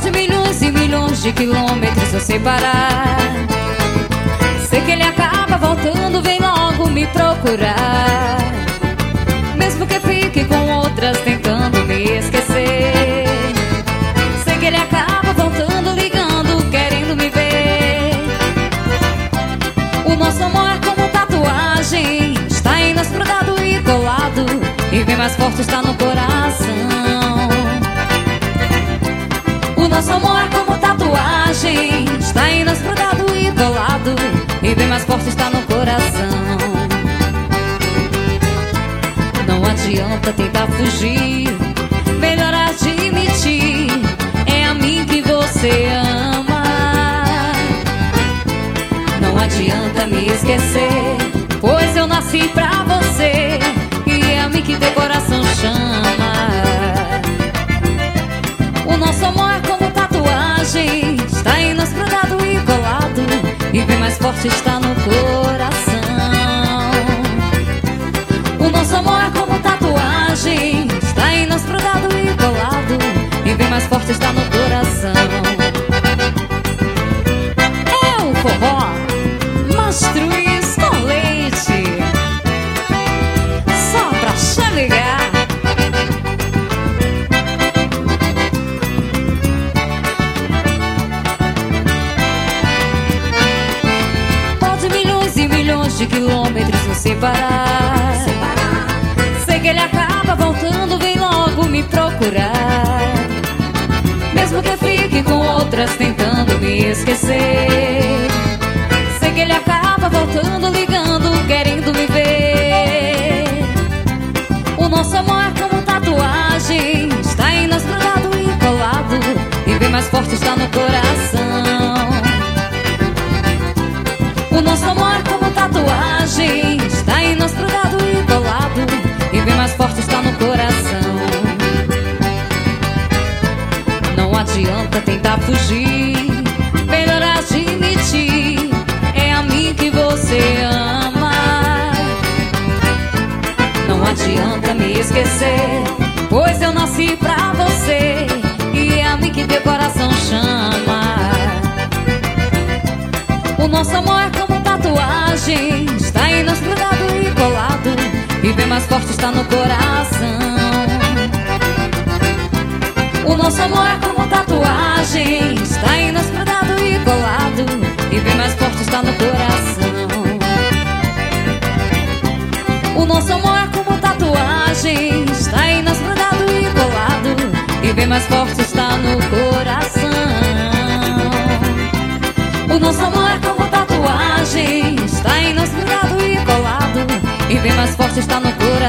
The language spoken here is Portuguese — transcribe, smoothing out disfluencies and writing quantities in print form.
Pode milhões e milhões de quilômetros nos separar. Sei que ele acaba voltando, vem logo me procurar. Mesmo que fique com outras tentando me esquecer. Sei que ele acaba voltando, ligando, querendo me ver. O nosso amor é como tatuagem, está em nós grudado e colado, e bem mais forte está no coração. O nosso amor é como tatuagem, está em nós grudado e colado, e bem mais forte está no coração. Não adianta tentar fugir, melhor admitir, é a mim que você ama. Não adianta me esquecer, pois eu nasci pra você, e é a mim que teu coração chama. O nosso amor é como tatuagem, está em nós grudado e colado, e bem mais forte está no coração. O nosso amor é como tatuagem, está em nós grudado e colado, e bem mais forte está no coração. É o forró Mastruz com leite, só pra te ligar. Pode milhões e milhões de quilômetros nos separar. Sei que ele acaba voltando, vem logo me procurar. Mesmo que fique com outras tentando me esquecer. Sei que ele acaba voltando, ligando, querendo me ver. O nosso amor é como tatuagem, está em nós grudado e colado, e bem mais forte está no coração. O nosso amor é como tatuagem, está em nós grudado e colado, e bem mais forte está no coração. Não adianta tentar fugir, melhor admitir, é a mim que você ama. Não adianta me esquecer, pois eu nasci pra você, e é a mim que teu coração chama. O nosso amor é como tatuagem, está em nós grudado e colado, e bem mais forte está no coração. O nosso amor é como tatuagem, está em nós grudado e colado, e bem mais forte está no coração. O nosso amor é como tatuagem, está em nós grudado e colado, e bem mais forte está no coração. O nosso amor é como tatuagem, está em nós grudado e colado, e bem mais forte está no coração.